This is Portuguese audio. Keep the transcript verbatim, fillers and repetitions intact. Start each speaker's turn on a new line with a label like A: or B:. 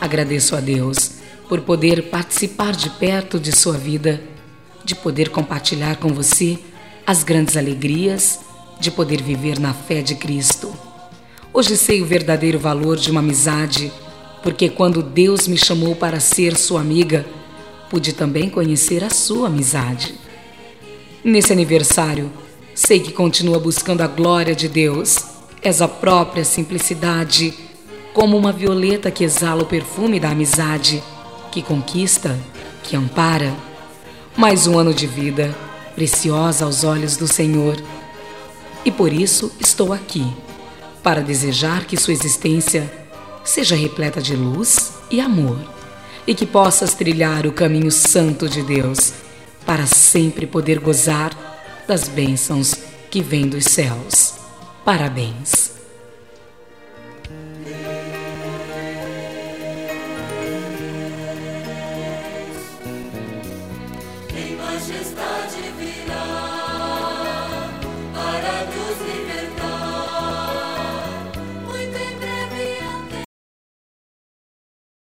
A: Agradeço a Deus por poder participar de perto de sua vida, de poder compartilhar com você as grandes alegrias, de poder viver na fé de Cristo. Hoje sei o verdadeiro valor de uma amizade, porque quando Deus me chamou para ser sua amiga, pude também conhecer a sua amizade. Nesse aniversário, sei que continua buscando a glória de Deus. És a própria simplicidade, como uma violeta que exala o perfume da amizade, que conquista, que ampara. Mais um ano de vida, preciosa aos olhos do Senhor. E por isso estou aqui, para desejar que sua existência seja repleta de luz e amor, e que possas trilhar o caminho santo de Deus, para sempre poder gozar das bênçãos que vêm dos céus. Parabéns!